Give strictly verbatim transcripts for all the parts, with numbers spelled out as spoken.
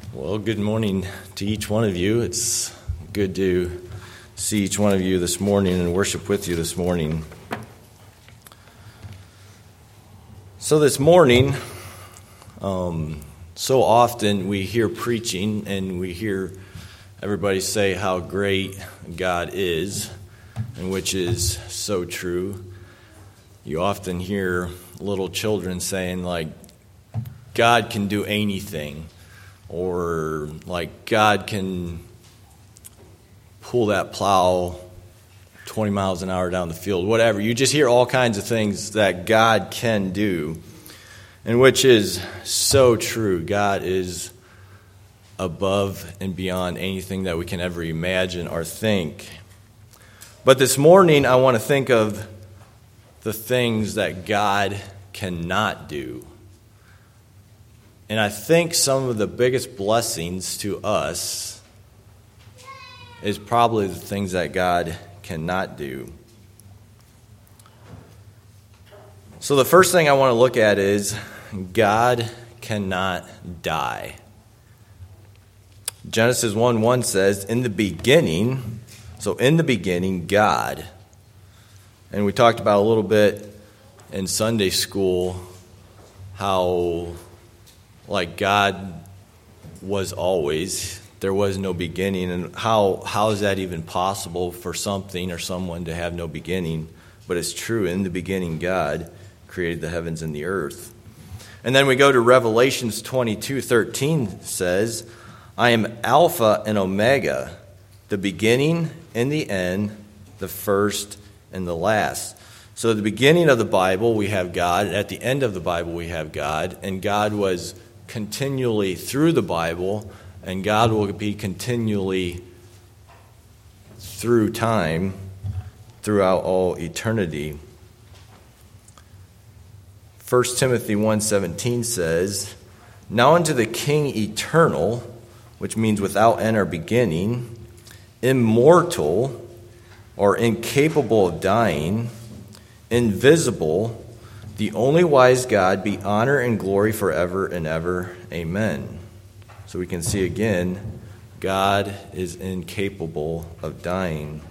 Well, good morning to each one of you. It's good to see each one of you this morning and worship with you this morning. So this morning, um, so often we hear preaching and we hear everybody say how great God is, and which is so true. You often hear little children saying, like, God can do anything. Or like God can pull that plow twenty miles an hour down the field, whatever. You just hear all kinds of things that God can do, and which is so true. God is above and beyond anything that we can ever imagine or think. But this morning I want to think of the things that God cannot do. And I think some of the biggest blessings to us is probably the things that God cannot do. So the first thing I want to look at is God cannot die. Genesis one one says, in the beginning, so in the beginning, God. And we talked about a little bit in Sunday school how like God was always, there was no beginning, and how how is that even possible for something or someone to have no beginning? But it's true, in the beginning God created the heavens and the earth. And then we go to Revelations twenty-two thirteen says, I am Alpha and Omega, the beginning and the end, the first and the last. So at the beginning of the Bible we have God, and at the end of the Bible we have God, and God was continually through the Bible, and God will be continually through time, throughout all eternity. First Timothy one seventeen says, now unto the King eternal, which means without end or beginning, immortal, or incapable of dying, invisible, the only wise God, be honor and glory forever and ever. Amen. So we can see again, God is incapable of dying.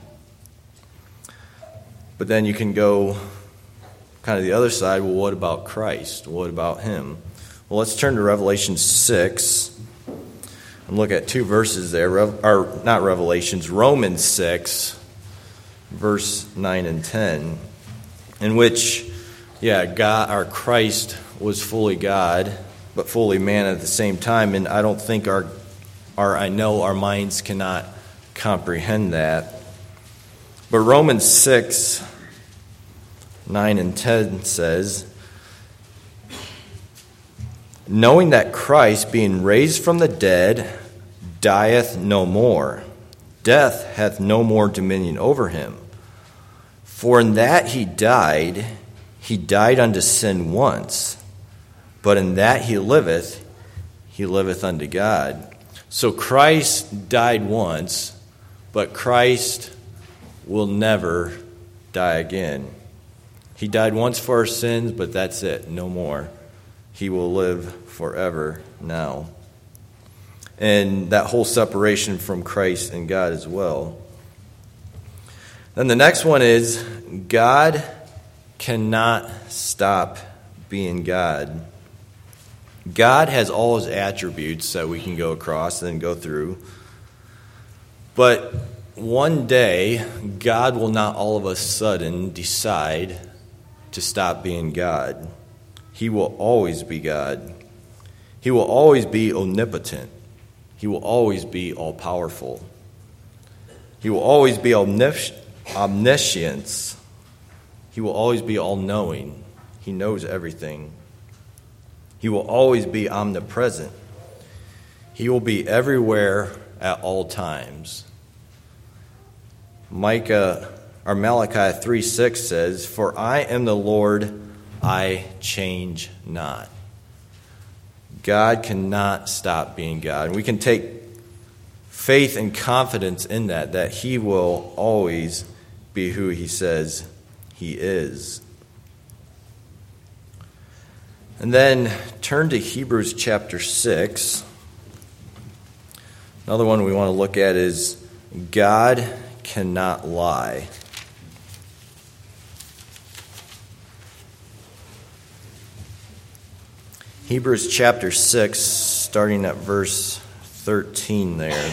But then you can go kind of the other side. Well, what about Christ? What about him? Well, let's turn to Revelation six and look at two verses there. Or not Revelations, Romans six, verse nine and ten, in which Yeah, God, our Christ was fully God, but fully man at the same time, and I don't think our, our, I know our minds cannot comprehend that. But Romans six, nine and ten says, knowing that Christ, being raised from the dead, dieth no more, death hath no more dominion over him. For in that he died, he died unto sin once, but in that he liveth, he liveth unto God. So Christ died once, but Christ will never die again. He died once for our sins, but that's it, no more. He will live forever now. And that whole separation from Christ and God as well. Then the next one is God cannot stop being God. God has all his attributes that we can go across and go through. But one day, God will not all of a sudden decide to stop being God. He will always be God. He will always be omnipotent. He will always be all-powerful. He will always be omnis- omniscience. He will always be all-knowing. He knows everything. He will always be omnipresent. He will be everywhere at all times. Micah or Malachi three six says, for I am the Lord, I change not. God cannot stop being God. And we can take faith and confidence in that, that he will always be who he says he is. And then turn to Hebrews chapter six. Another one we want to look at is God cannot lie. Hebrews chapter six, starting at verse thirteen there.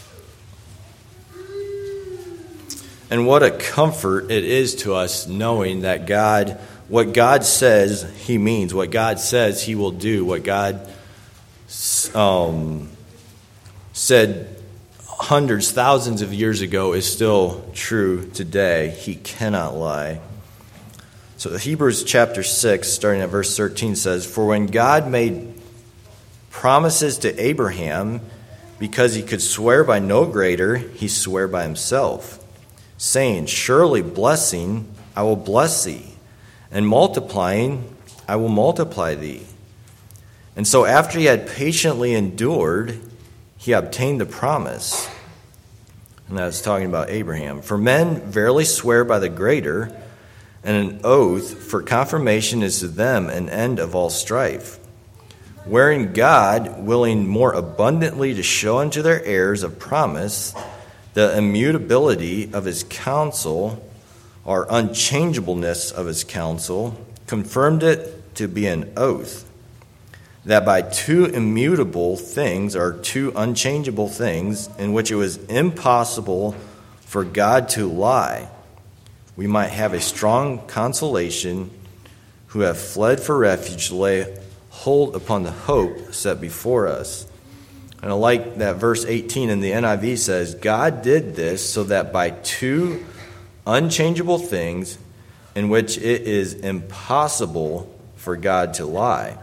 And what a comfort it is to us knowing that God, what God says he means, what God says he will do, what God um, said hundreds, thousands of years ago is still true today. He cannot lie. So Hebrews chapter six, starting at verse thirteen, says, "For when God made promises to Abraham, because he could swear by no greater, he swore by himself, saying, Surely blessing I will bless thee, and multiplying I will multiply thee. And so after he had patiently endured, he obtained the promise." And that's talking about Abraham. "For men verily swear by the greater, and an oath for confirmation is to them an end of all strife. Wherein God, willing more abundantly to show unto their heirs of promise the immutability of his counsel, or unchangeableness of his counsel, confirmed it to be an oath, that by two immutable things, or two unchangeable things, in which it was impossible for God to lie, we might have a strong consolation, who have fled for refuge to lay hold upon the hope set before us." And I like that verse eighteen in the N I V says, God did this so that by two unchangeable things in which it is impossible for God to lie.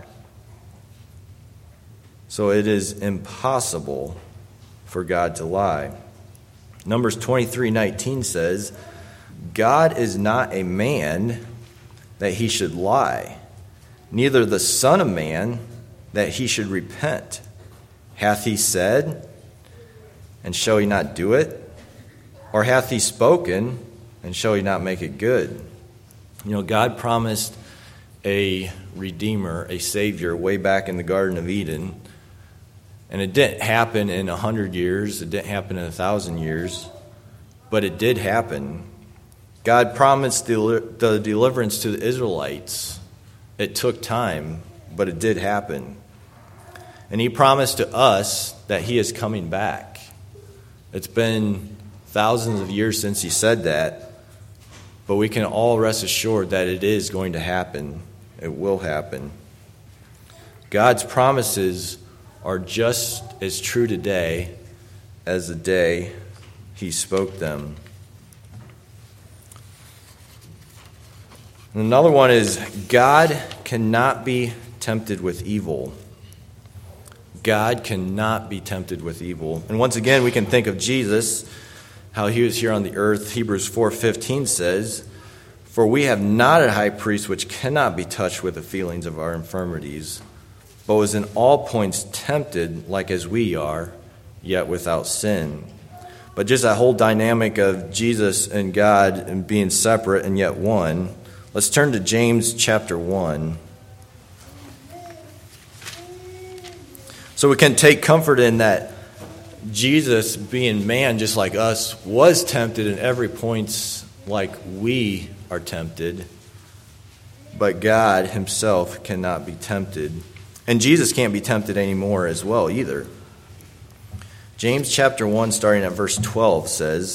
So it is impossible for God to lie. Numbers twenty-three nineteen says, God is not a man that he should lie, neither the Son of Man that he should repent. Hath he said, and shall he not do it? Or hath he spoken, and shall he not make it good? You know, God promised a Redeemer, a Savior, way back in the Garden of Eden. And it didn't happen in a hundred years. It didn't happen in a thousand years. But it did happen. God promised the, the deliverance to the Israelites. It took time, but it did happen. And he promised to us that he is coming back. It's been thousands of years since he said that, but we can all rest assured that it is going to happen. It will happen. God's promises are just as true today as the day he spoke them. And another one is God cannot be tempted with evil. God cannot be tempted with evil. And once again, we can think of Jesus, how he was here on the earth. Hebrews four fifteen says, For we have not a high priest which cannot be touched with the feelings of our infirmities, but was in all points tempted like as we are, yet without sin. But just that whole dynamic of Jesus and God and being separate and yet one. Let's turn to James chapter one. So we can take comfort in that Jesus, being man just like us, was tempted in every point like we are tempted. But God himself cannot be tempted. And Jesus can't be tempted anymore as well either. James chapter one, starting at verse twelve, says,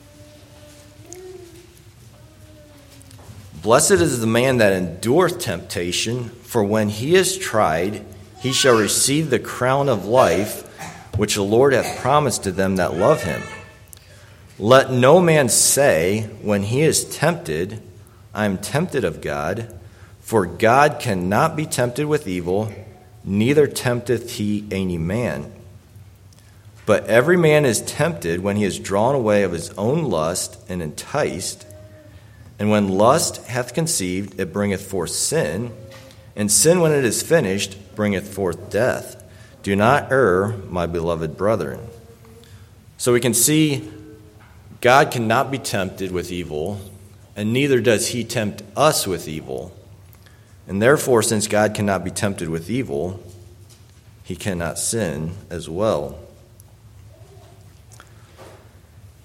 Blessed is the man that endureth temptation, for when he is tried, he shall receive the crown of life, which the Lord hath promised to them that love him. Let no man say, when he is tempted, I am tempted of God, for God cannot be tempted with evil, neither tempteth he any man. But every man is tempted when he is drawn away of his own lust and enticed. And when lust hath conceived, it bringeth forth sin. And sin, when it is finished, bringeth forth death. Do not err, my beloved brethren. So we can see God cannot be tempted with evil, and neither does he tempt us with evil. And therefore, since God cannot be tempted with evil, he cannot sin as well.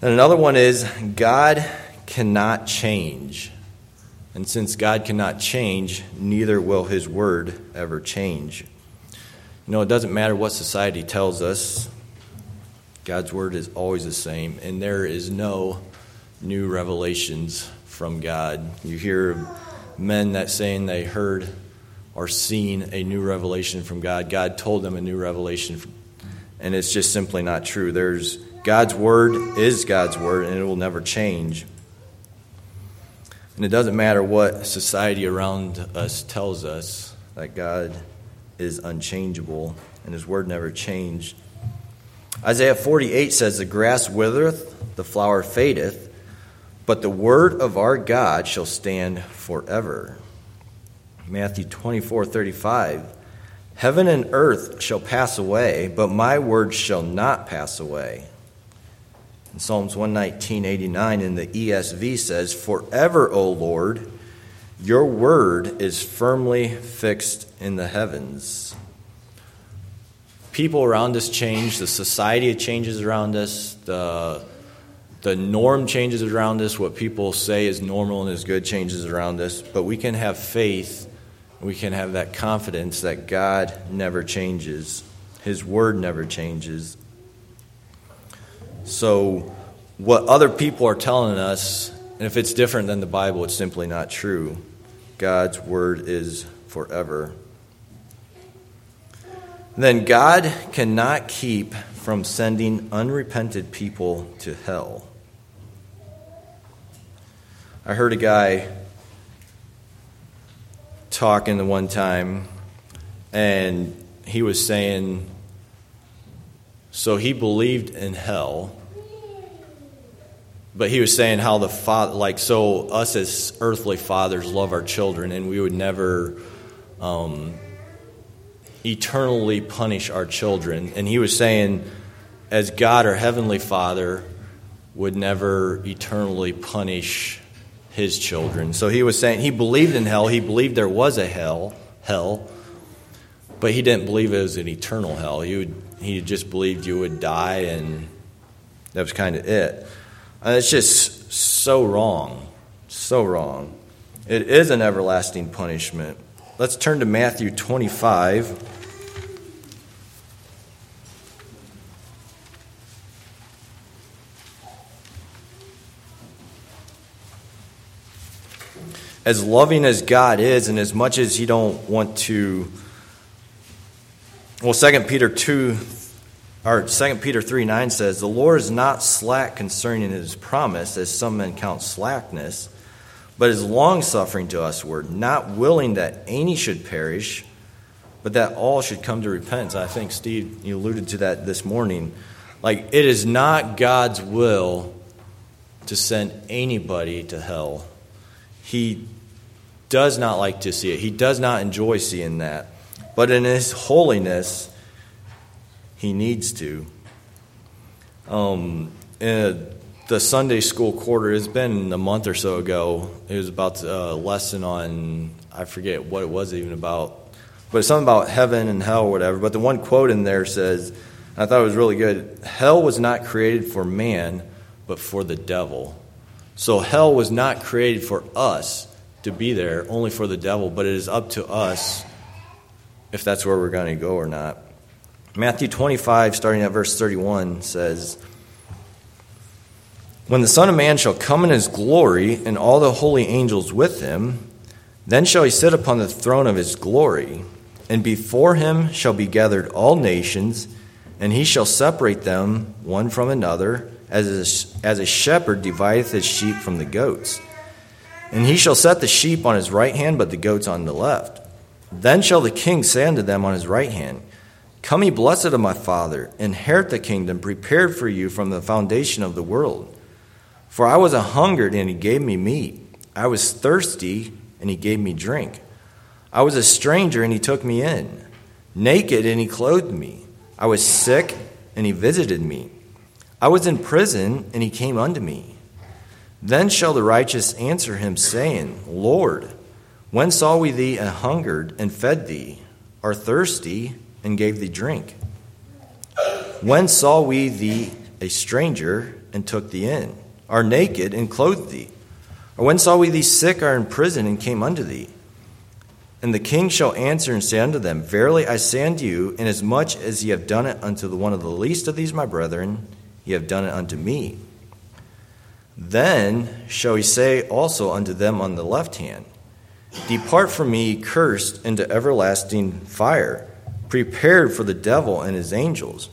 And another one is God cannot change. And since God cannot change, neither will his word ever change. You know, it doesn't matter what society tells us. God's word is always the same, and there is no new revelations from God. You hear men that saying they heard or seen a new revelation from God. God told them a new revelation, and it's just simply not true. There's God's word is God's word, and it will never change. And it doesn't matter what society around us tells us, that God is unchangeable, and his word never changed. Isaiah forty-eight says, the grass withereth, the flower fadeth, but the word of our God shall stand forever. Matthew twenty-four thirty-five, heaven and earth shall pass away, but my word shall not pass away. In Psalms one nineteen eighty-nine in the E S V says, forever, O Lord, your word is firmly fixed in the heavens. People around us change. The society changes around us. The, the norm changes around us. What people say is normal and is good changes around us. But we can have faith. We can have that confidence that God never changes. His word never changes. So what other people are telling us, and if it's different than the Bible, it's simply not true. God's word is forever. Then God cannot keep from sending unrepented people to hell. I heard a guy talking the one time, and he was saying, so he believed in hell, but he was saying how the father, like, so us as earthly fathers love our children, and we would never um, eternally punish our children. And he was saying, as God, our heavenly Father, would never eternally punish his children. So he was saying he believed in hell. He believed there was a hell, hell, but he didn't believe it was an eternal hell. He would, he just believed you would die, and that was kind of it. And it's just so wrong, so wrong. It is an everlasting punishment. Let's turn to Matthew twenty-five. As loving as God is, and as much as you don't want to, well, Second Peter two, or Second Peter three nine says, the Lord is not slack concerning his promise, as some men count slackness, but is long-suffering to usward, not willing that any should perish, but that all should come to repentance. I think, Steve, you alluded to that this morning. Like, it is not God's will to send anybody to hell. He does not like to see it. He does not enjoy seeing that. But in his holiness, he needs to. Um, in the Sunday school quarter, it's been a month or so ago. It was about a lesson on, I forget what it was even about, but it's something about heaven and hell or whatever. But the one quote in there says, I thought it was really good, hell was not created for man, but for the devil. So hell was not created for us to be there, only for the devil, but it is up to us if that's where we're going to go or not. Matthew twenty-five, starting at verse thirty-one, says, when the Son of Man shall come in his glory, and all the holy angels with him, then shall he sit upon the throne of his glory, and before him shall be gathered all nations, and he shall separate them one from another, as a, as a shepherd divideth his sheep from the goats. And he shall set the sheep on his right hand, but the goats on the left. Then shall the king say unto them on his right hand, come ye blessed of my Father, inherit the kingdom prepared for you from the foundation of the world. For I was a hungered, and he gave me meat. I was thirsty, and he gave me drink. I was a stranger, and he took me in. Naked, and he clothed me. I was sick, and he visited me. I was in prison, and he came unto me. Then shall the righteous answer him, saying, Lord, when saw we thee an hungered, and fed thee, or thirsty, and gave thee drink? When saw we thee a stranger, and took thee in? Or naked, and clothed thee? Or when saw we thee sick or in prison, and came unto thee? And the king shall answer and say unto them, Verily I say unto you, inasmuch as ye have done it unto the one of the least of these my brethren, ye have done it unto me. Then shall he say also unto them on the left hand, Depart from me, cursed, into everlasting fire, prepared for the devil and his angels.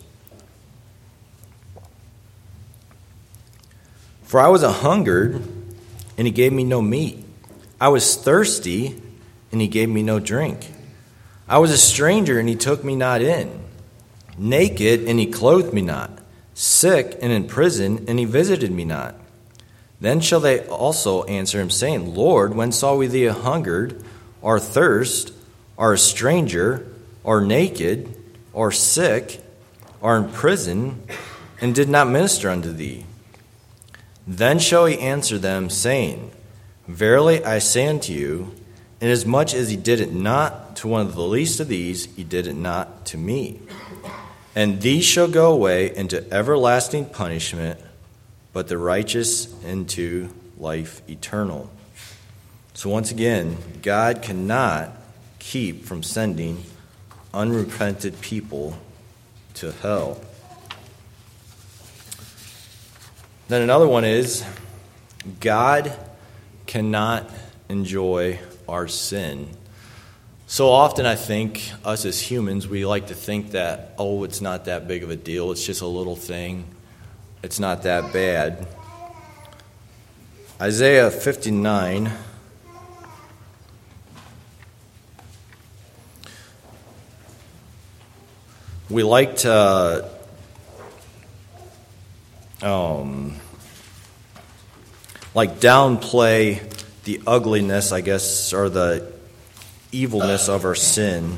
For I was a hungered, and he gave me no meat. I was thirsty, and he gave me no drink. I was a stranger, and he took me not in. Naked, and he clothed me not. Sick, and in prison, and he visited me not. Then shall they also answer him, saying, Lord, when saw we thee a hungered, or thirst, or a stranger, or naked, or sick, or in prison, and did not minister unto thee? Then shall he answer them, saying, Verily I say unto you, inasmuch as he did it not to one of the least of these, he did it not to me. And these shall go away into everlasting punishment, but the righteous into life eternal. So once again, God cannot keep from sending unrepented people to hell. Then another one is, God cannot enjoy our sin. So often I think, us as humans, we like to think that, oh, it's not that big of a deal. It's just a little thing. It's not that bad. Isaiah fifty-nine. We like to um, like downplay the ugliness, I guess, or the evilness of our sin.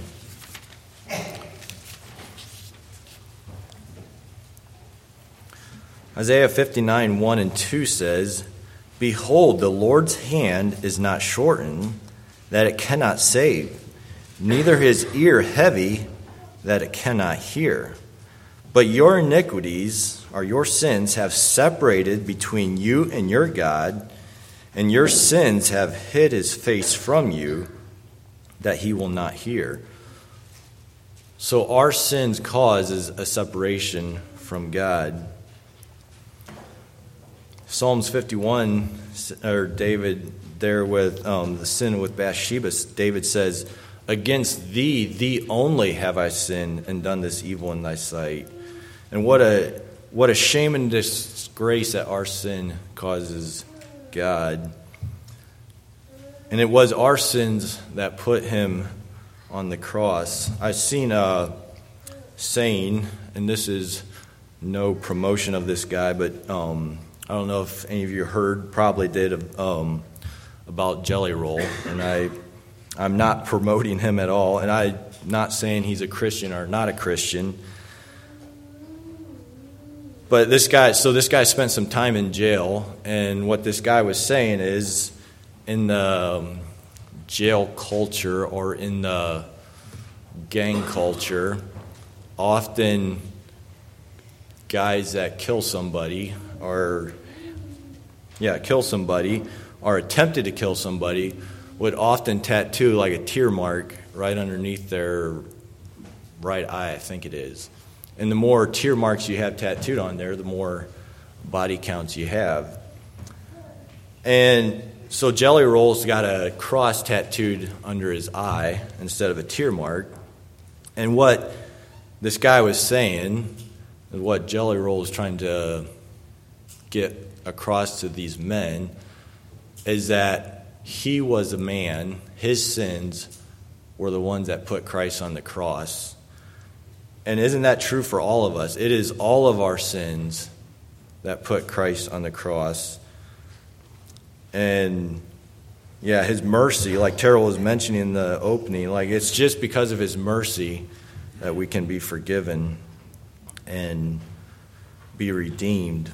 Isaiah fifty-nine, one and two says, Behold, the Lord's hand is not shortened, that it cannot save, neither his ear heavy, that it cannot hear. But your iniquities, or your sins, have separated between you and your God, and your sins have hid his face from you, that he will not hear. So our sins causes a separation from God. Psalms fifty-one, or David there with um, the sin with Bathsheba, David says, Against thee, thee only have I sinned and done this evil in thy sight. And what a what a shame and disgrace that our sin causes God. And it was our sins that put him on the cross. I've seen a saying, and this is no promotion of this guy, but um, I don't know if any of you heard, probably did, um, about Jelly Roll. And I, I'm not promoting him at all, and I'm not saying he's a Christian or not a Christian. But this guy, so this guy spent some time in jail, and what this guy was saying is, in the um, jail culture or in the gang culture, often guys that kill somebody or, yeah, kill somebody or attempted to kill somebody would often tattoo like a tear mark right underneath their right eye, I think it is. And the more tear marks you have tattooed on there, the more body counts you have. And so Jelly Roll's got a cross tattooed under his eye instead of a tear mark. And what this guy was saying, and what Jelly Roll was trying to get across to these men, is that he was a man, his sins were the ones that put Christ on the cross. And isn't that true for all of us? It is all of our sins that put Christ on the cross. And yeah, his mercy, like Terrell was mentioning in the opening, like it's just because of his mercy that we can be forgiven and be redeemed.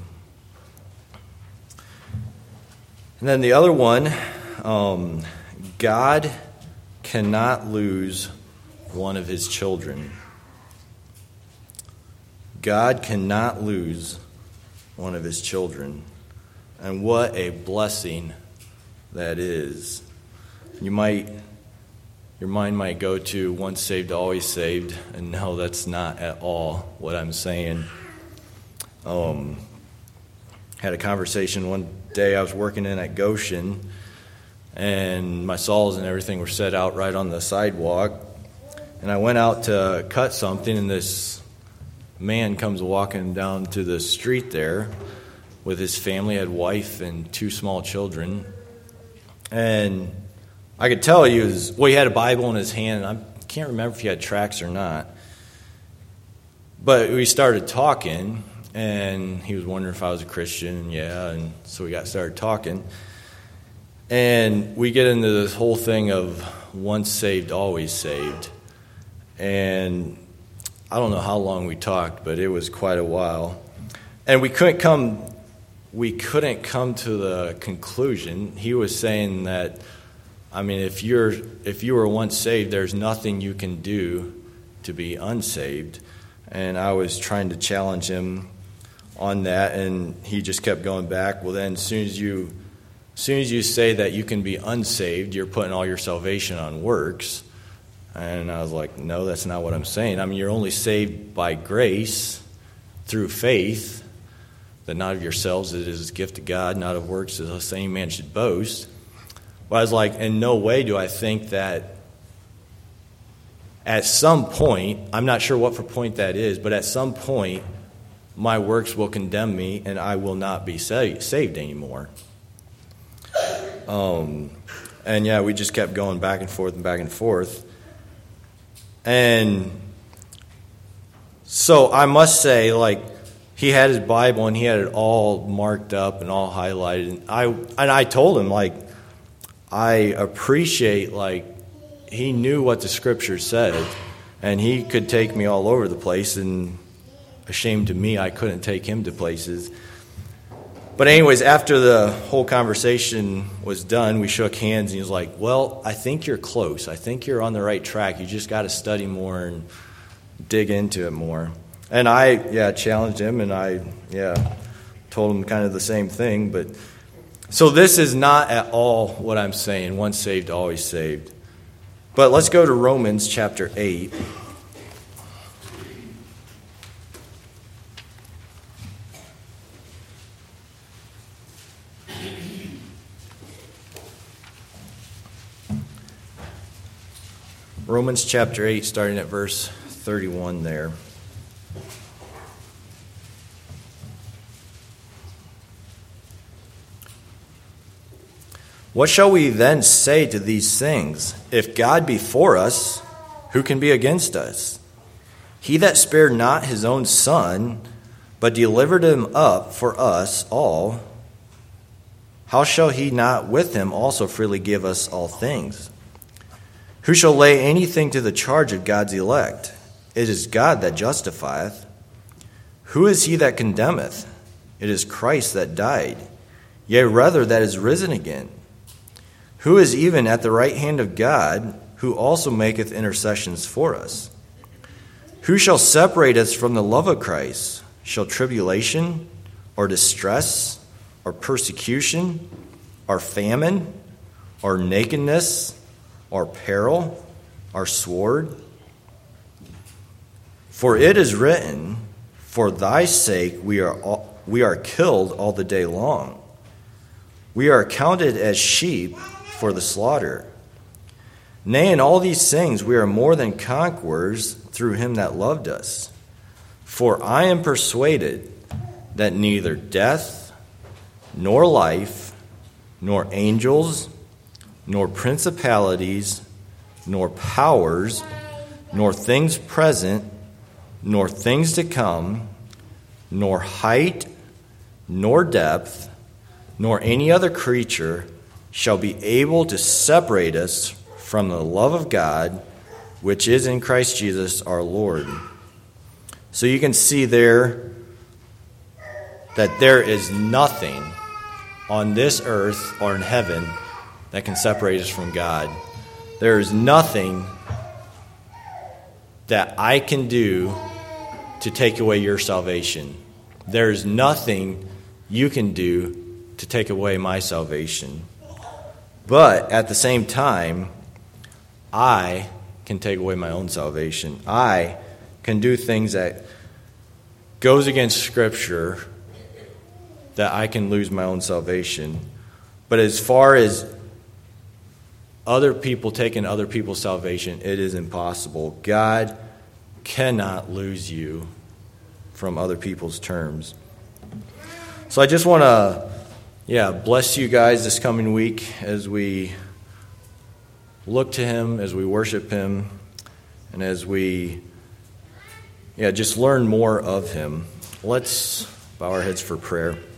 And then the other one, um, God cannot lose one of his children. God cannot lose one of his children. And what a blessing that is. You might, your mind might go to once saved, always saved, and no, that's not at all what I'm saying. Um, had a conversation one day. I was working in at Goshen, and my saws and everything were set out right on the sidewalk. And I went out to cut something, and this man comes walking down to the street there with his family, had wife and two small children. And I could tell he was, well, he had a Bible in his hand, and I can't remember if he had tracts or not. But we started talking, and he was wondering if I was a Christian, yeah, and so we got started talking. And we get into this whole thing of once saved, always saved. And I don't know how long we talked, but it was quite a while. And we couldn't come we couldn't come to the conclusion. He was saying that, I mean, if you're if you were once saved, there's nothing you can do to be unsaved. And I was trying to challenge him on that, and he just kept going back. Well, then as soon as you as soon as you say that you can be unsaved, you're putting all your salvation on works. And I was like, no, that's not what I'm saying. I mean, you're only saved by grace through faith, that not of yourselves, it is a gift of God, not of works, as the same man should boast. But I was like, in no way do I think that at some point, I'm not sure what for point that is, but at some point, my works will condemn me and I will not be sa- saved anymore. Um, and yeah, we just kept going back and forth and back and forth. And so I must say, like, he had his Bible and he had it all marked up and all highlighted. And I and I told him, like, I appreciate, like, he knew what the Scripture said, and he could take me all over the place, and ashamed to me, I couldn't take him to places. But anyways, after the whole conversation was done, we shook hands, and he was like, well, I think you're close. I think you're on the right track. You just got to study more and dig into it more. And I, yeah, challenged him, and I, yeah, told him kind of the same thing. But so this is not at all what I'm saying, once saved, always saved. But let's go to Romans chapter eight. Romans chapter eight, starting at verse thirty-one there. What shall we then say to these things? If God be for us, who can be against us? He that spared not his own Son, but delivered him up for us all, how shall he not with him also freely give us all things? Who shall lay anything to the charge of God's elect? It is God that justifieth. Who is he that condemneth? It is Christ that died, yea, rather that is risen again. Who is even at the right hand of God, who also maketh intercessions for us? Who shall separate us from the love of Christ? Shall tribulation, or distress, or persecution, or famine, or nakedness, or peril, or sword? For it is written, for thy sake we are all, we are killed all the day long. We are counted as sheep for the slaughter. Nay, in all these things we are more than conquerors through him that loved us. For I am persuaded that neither death, nor life, nor angels, nor principalities, nor powers, nor things present, nor things to come, nor height, nor depth, nor any other creature shall be able to separate us from the love of God, which is in Christ Jesus our Lord. So you can see there that there is nothing on this earth or in heaven that can separate us from God. There is nothing that I can do to take away your salvation. there's nothing you can do to take away my salvation. But at the same time, I can take away my own salvation. I can do things that goes against Scripture that I can lose my own salvation. But as far as other people taking other people's salvation, it is impossible. God cannot lose you from other people's terms. So I just want to, yeah, bless you guys this coming week as we look to Him, as we worship Him, and as we, yeah, just learn more of Him. Let's bow our heads for prayer.